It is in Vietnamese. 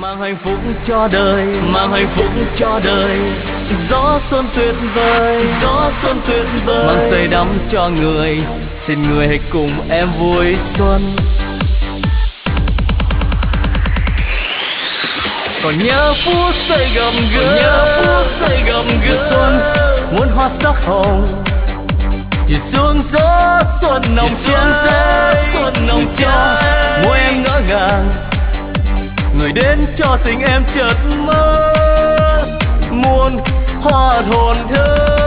mang hạnh phúc cho đời, mang hạnh phúc cho đời. Gió xuân tuyệt vời, gió xuân tuyệt vời, mang say đắm cho người, xin người hãy cùng em vui xuân. Còn nhớ phút giây gặp gỡ, nhớ phút giây gặp gỡ xuân, muôn hoa sắc hồng chỉ sương gió xuân nồng cháy, xuân nồng cháy. Môi em ngỡ ngàng, người đến cho tình em chợt mất, muôn hoa hồn thơ.